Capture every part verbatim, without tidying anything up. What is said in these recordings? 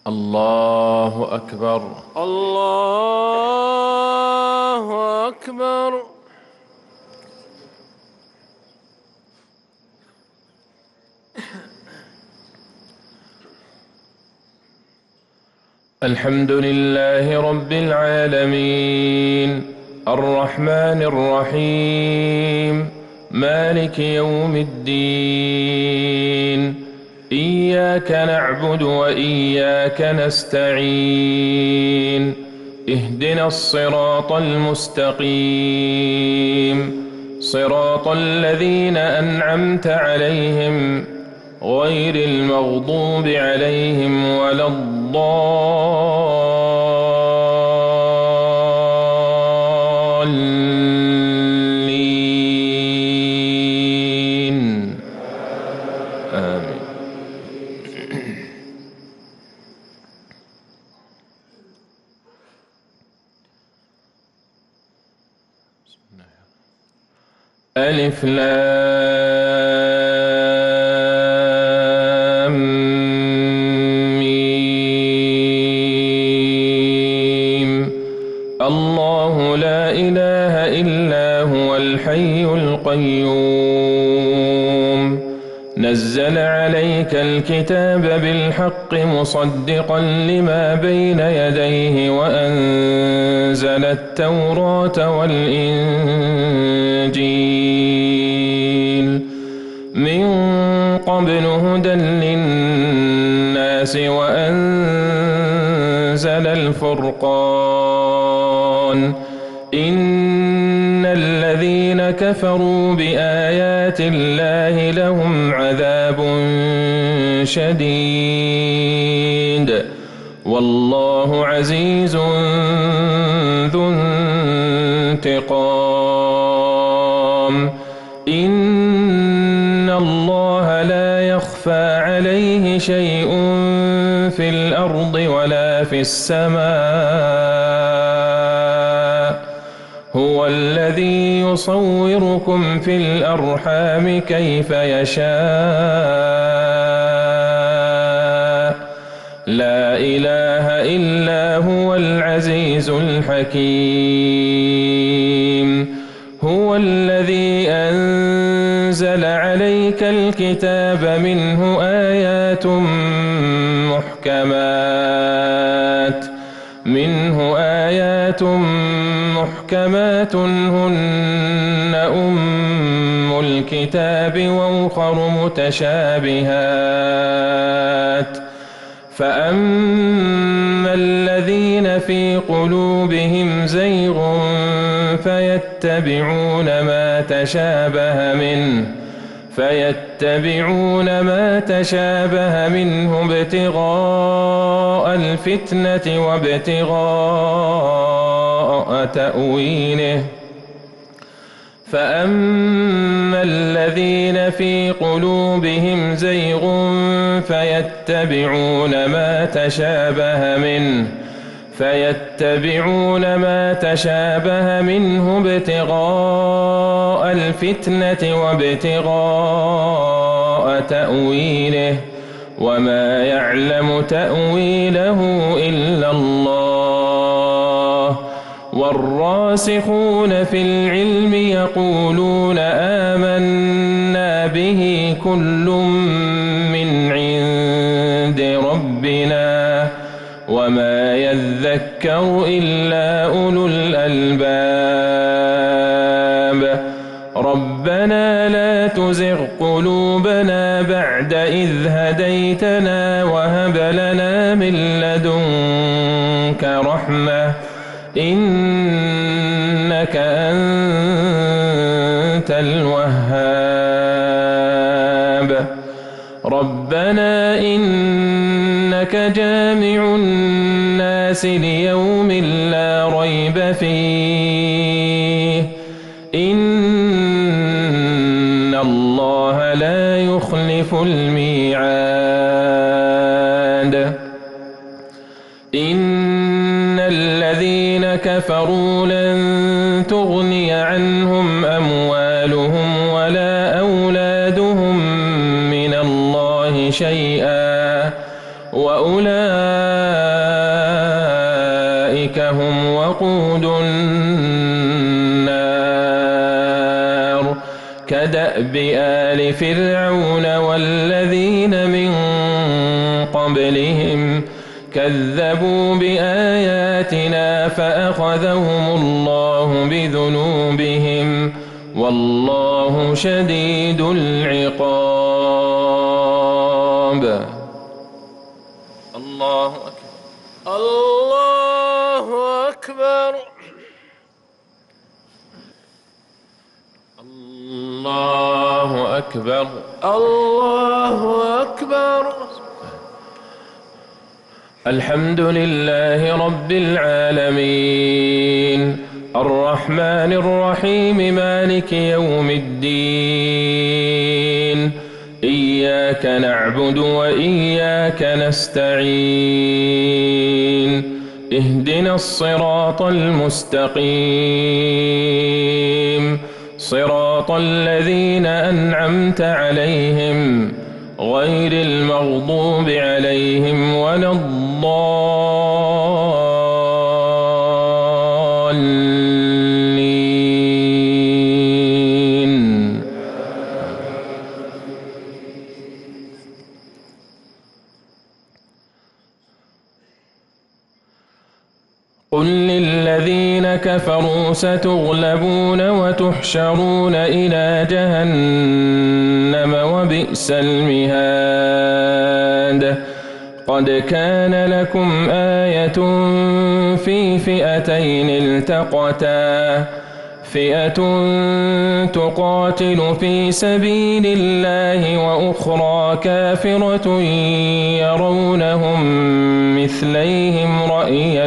الله أكبر. الله أكبر. الحمد لله رب العالمين الرحمن الرحيم مالك يوم الدين إياك نعبد وإياك نستعين اهدنا الصراط المستقيم صراط الذين أنعمت عليهم غير المغضوب عليهم ولا الضالين آمين. ألف لام ميم الله لا إله إلا هو الحي القيوم نزل عليك الكتاب بالحق مصدقا لما بين يديه وأنزل التوراة والإنجيل من قبل هدى للناس وأنزل الفرقان إن الذين كفروا بآيات الله لهم عذاب شديد والله عزيز ذو انتقام إن الله لا يخفى عليه شيء في الأرض ولا في السماء هو الذي يصوركم في الأرحام كيف يشاء لا إله إلا هو العزيز الحكيم هو الذي أنزل عليك الكتاب منه آيات محكمات منه آيات محكمات هن أم الكتاب وأخر متشابهات فأما الذين في قلوبهم زيغ فيتبعون ما تشابه منه فيتبعون ما تشابه منه ابتغاء الفتنة وابتغاء تأويله فأما الذين في قلوبهم زيغ فيتبعون ما تشابه منه فيتبعون ما تشابه منه ابتغاء الفتنة وابتغاء تأويله وما يعلم تأويله إلا الله والراسخون في العلم يقولون آمنا به كل من عند ربنا وما يذكر إلا أولو الألباب ربنا لا تزغ قلوبنا بعد إذ هديتنا وهب لنا من لدنك رحمة إنك أنت الوهاب ربنا إنك جامع الناس ليوم لا ريب فيه إن الله لا يخلف الميعاد إن الذين كفروا لن تغني عنهم أموالهم ولا أولادهم من الله شيئا وأولئك هم وقود النار كدأب آل فرعون والذين من قبلهم كذبوا بآياتنا فأخذهم الله بذنوبهم والله شديد العقاب. الله أكبر. الله أكبر. الله أكبر. الله أكبر. الحمد لله رب العالمين الرحمن الرحيم مالك يوم الدين إياك نعبد وإياك نستعين اهدنا الصراط المستقيم صراط الذين أنعمت عليهم غير المغضوب عليهم ولا الضالين. قل للذين كفروا ستغلبون وتحشرون إلى جهنم وبئس المهاد. قد كان لكم آية في فئتين التقتا فئة تقاتل في سبيل الله وأخرى كافرة يرونهم مثليهم رأي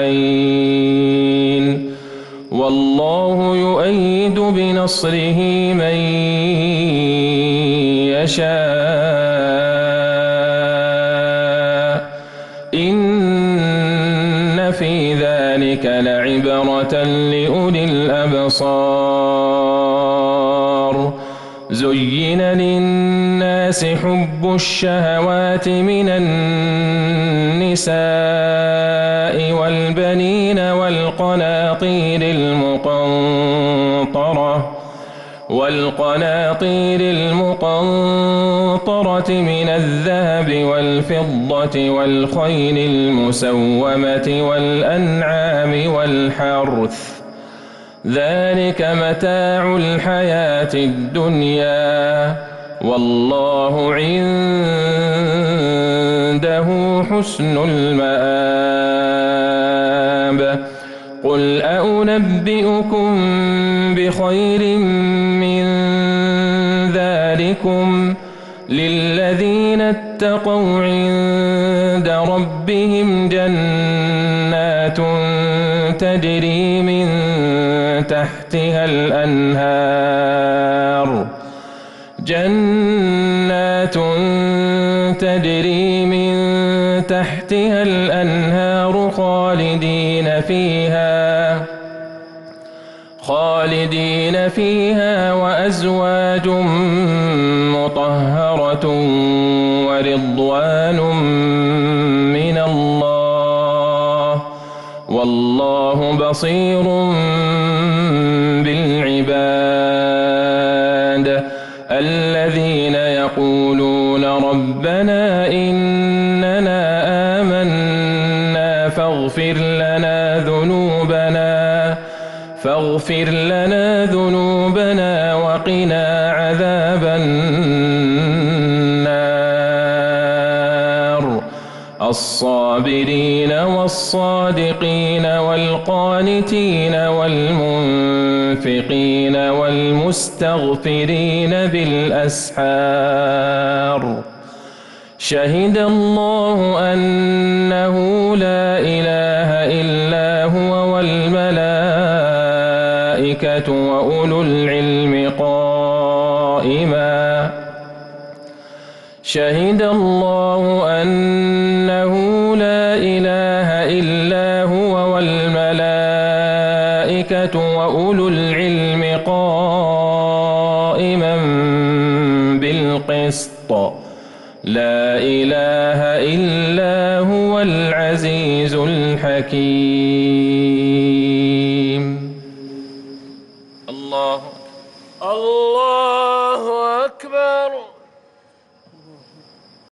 العين والله يؤيد بنصره من يشاء إن في ذلك لعبرة لأولي الأبصار. زين للناس حب الشهوات من النساء والبنين والقناطير المقنطرة والقناطير المقنطرة من الذهب والفضة والخيل المسومة والأنعام والحرث ذلك متاع الحياة الدنيا والله عنده حسن المآب. قل أنبئكم بخير من ذلكم للذين اتقوا عند ربهم جنات تجري من تحتها الأنهار جنات تجري من تحتها الأنهار خالدين فيها خالدين فيها وأزواج مطهرة ورضوان من الله والله بصير بالعباد. الذين يقولون ربنا إننا آمنا فاغفر لنا ذنوبنا فاغفر لنا ذنوبنا وقنا عذاب النار. الصابرين والصادقين والقانتين والمنفقين والمستغفرين بالأسحار. شهد الله أنه لا إله إلا هو والملائكة وأولو العلم قائما شهد الله أنه لا إله إلا هو والملائكة وأولو العلم قائما بالقسط لا إله إلا الحكيم. الله الله أكبر.